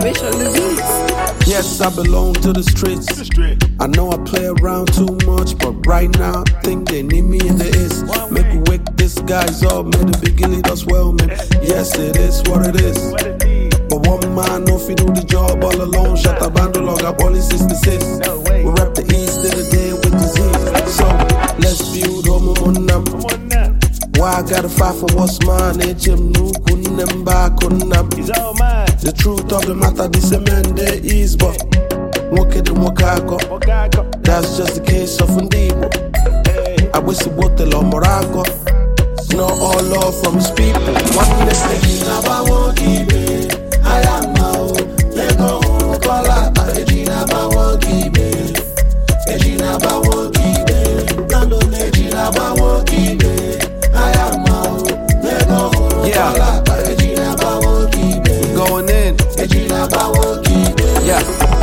Rich on the beats. Yes, I belong to the streets. I know I play around too much, but right now I think they need me in the east. Make we wake these guys up, make the big lead us well, man. Yes, it is what it is. But one man no fi do the job all alone. Shut up and log up all in 66. We rap the east in the day with disease. So let's build home on them. Why I gotta fight for what's mine? Jim no couldn't back on them. The truth of the matter, this a man there is, but walk it and walk I go. That's just the case of Ndibo. I wish it was the Lord Morago. It's not all love from his people. One day, I won't keep it. I am now. Let go, call out. Regina, I won't keep it. Regina, I won't keep it. Nando, Regina, I won't keep it. I am now. Let go, call out. Regina, I won't keep it. Going in. Regina, I won't keep it. Yeah.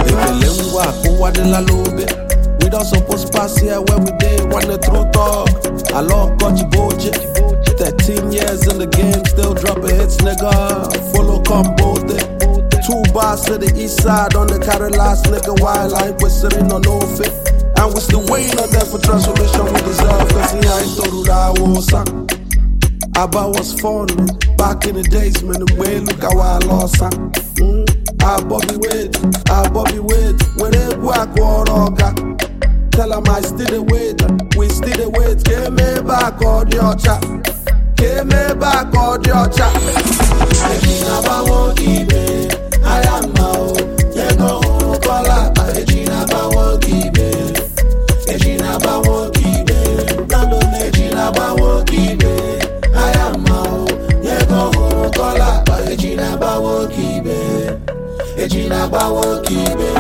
We don't supposed to pass here where we did when the truth talk. I love Kochi Boji. 13 years in the game, still dropping hits, nigga. Follow combo day. 2 bars to the east side on the carry last nigga while I ain't whistling on no fit. And we still waiting on that for transformation we deserve. Cause he ain't told that was son. Abba was fun, man. Back in the days, man. The way look how I lost, son. I Bobby Wade, where they work war oga. Tell them I still the wait, we still the wait. Give me back all your chat, give me back all your chat. Regina won't keep it, I am now. You go call out, Regina won't keep it. Regina won't keep it, Nando Regina won't keep it. I am now. You go call out, Regina won't keep it. Regina, I won't keep it.